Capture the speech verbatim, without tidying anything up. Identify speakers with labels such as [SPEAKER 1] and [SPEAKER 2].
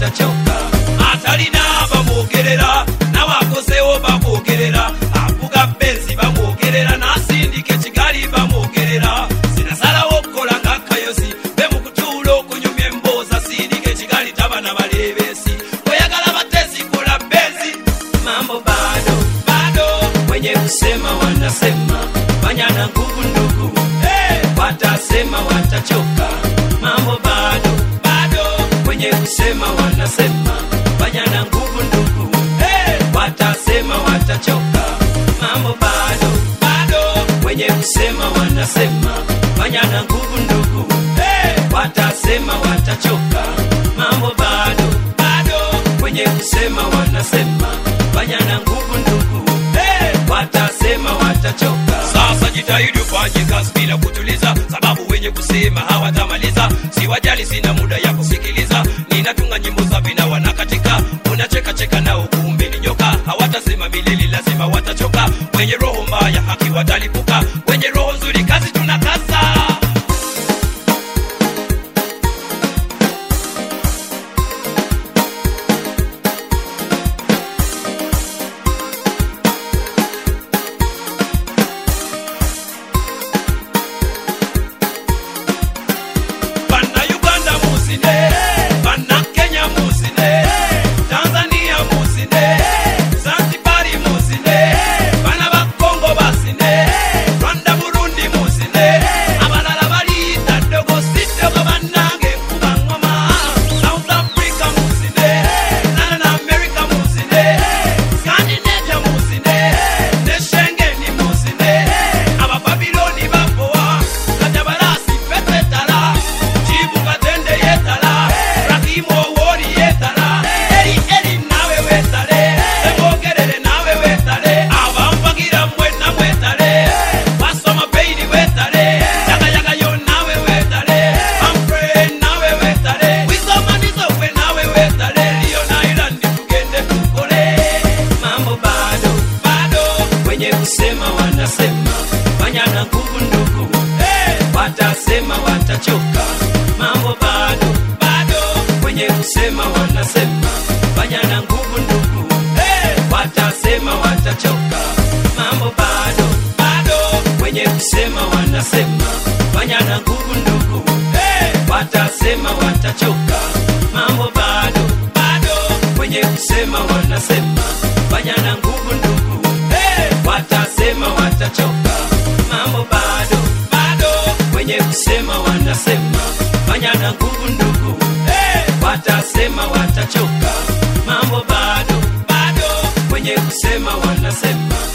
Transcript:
[SPEAKER 1] watachoka. Atalina bamugerera na wakosewo bamugerera, avuga benzi bamugerera na sindike Kigali bamugerera. Sinasala okola ngakayosi be mukutulo kunyumye mboza sindike Kigali tabana balebesi. Oyagala batezi kola benzi mambo bado bado, wenye kusema wanasema banyana nguvu ndugu, hey! Watasema watachoka mambo bado bado, wenye kusema wanasema banyana nguvu ndugu, hey! Watasema watachoka mambo bado bado, wenye kusema wanasema banyana nguvu ndugu, hey! Watasema watachoka mambo bado bado, wenye kusema wanasema banyana nguvu ndugu, hey! Watasema watachoka. Sasa jitahidi ufanye kazi bila kutuliza, sababu wenye kusema hawatamaliza. Siwajali, sina muda ya kusikiliza, ninatunga nyimbo za vina wanakatika. Unacheka cheka nao kumbe ni nyoka, hawatasema milele lazima watachoka. Wenye roho mbaya haki watalipuka, wenye roho nzuri kazi tunakaza. Watasema watachoka mambo bado bado, wenye kusema wanasema banyana nguvu ndugu, hey! Watasema watachoka mambo bado bado, wenye kusema wanasema banyana nguvu ndugu, hey! Watasema watachoka mambo bado bado, wenye kusema wanasema banyana nguvu ndugu, hey! Watasema watachoka mambo bado bado, wenye kusema wanasema banyana nguvu ndugu, hey! Watasema watachoka mambo bado bado, wenye kusema wanasema